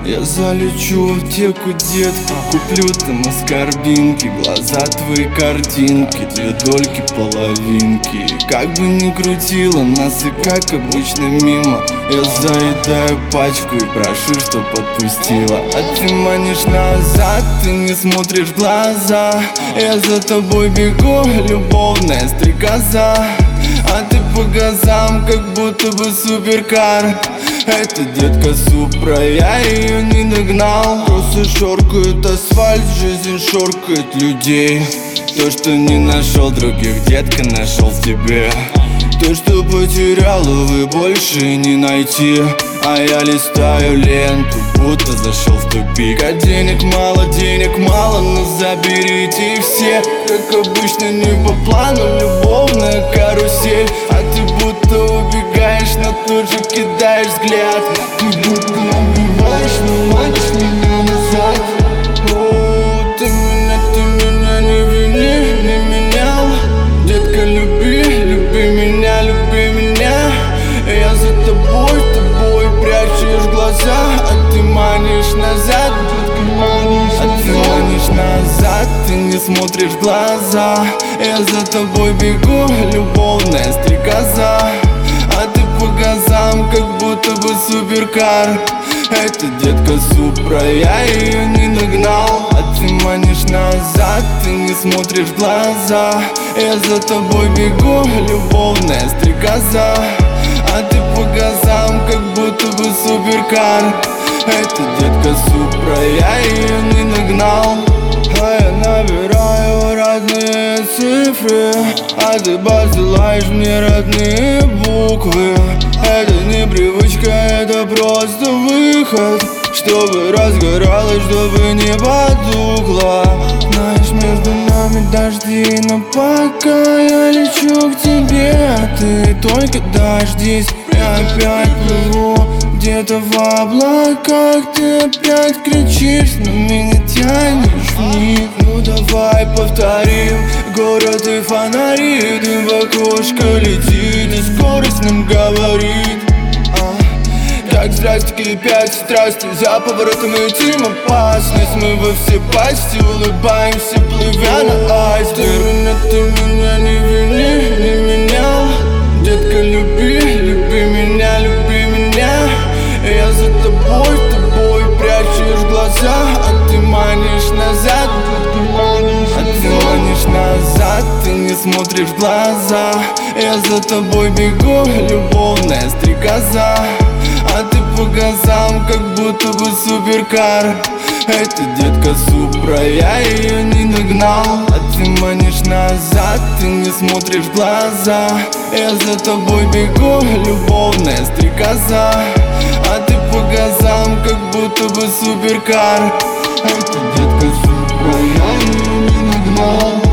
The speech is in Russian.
Я залечу в аптеку, детка, куплю там аскорбинки. Глаза твои картинки, две дольки, половинки. Как бы ни крутила нас и как обычно мимо, я заедаю пачку и прошу, чтоб отпустила. А ты манишь назад, ты не смотришь в глаза. Я за тобой бегу, любовная стрекоза. А ты по газам, как будто бы суперкар. Это детка Супра, я ее не догнал. Просто шоркает асфальт, жизнь шоркает людей. То, что не нашел других, детка, нашел в тебе. То, что потерял, увы, больше не найти. А я листаю ленту, будто зашел в тупик. А денег мало, но заберите их все. Как обычно, не по плану, любовная карусель. А ты будто убегаешь, но тут же кидаешь взгляд. Ты будто убиваешь, но манишь меня назад. О, ты меня не вини, не менял. Детка, люби меня, люби меня. Я за тобой прячешь глаза. А ты манишь назад, ты не смотришь в глаза. Я за тобой бегу, любовная стрекоза. А ты по газам, как будто бы суперкар. Это детка Супра, я ее не догнал. А ты манишь назад, ты не смотришь в глаза. Я за тобой бегу, любовная стрекоза. А ты по газам, как будто бы суперкар. Это детка Супра, я ее не догнал. А я набираю родные цифры, а ты посылаешь мне родные буквы. Это не привычка, это просто выход, чтобы разгоралось, чтобы не потухло. Знаешь, между нами дожди, но пока я лечу к тебе, а ты только дождись. Я опять плыву где-то в облаках, ты опять кричишь, но меня тянешь вниз. Ну давай повторим, город и фонари, дым в окошко летит и скорость нам говорит. Как здрасте кипят страсти, за поворотом летим опасность. Мы во все пасти улыбаемся, плывя на айсберг. Ты меня не вини, не менял. Детка, люби меня, люби меня. Я за тобой прячешь глаза. А ты манишь назад, ты не смотришь в глаза. Я за тобой бегу, любовная стрекоза. А ты по газам, как будто бы суперкар. Это детка Супра, я ее не догнал. А ты манишь назад, ты не смотришь в глаза. Я за тобой бегу, любовная стрекоза. А ты по газам, как будто бы суперкар. Это детка Супра, я ее не догнал.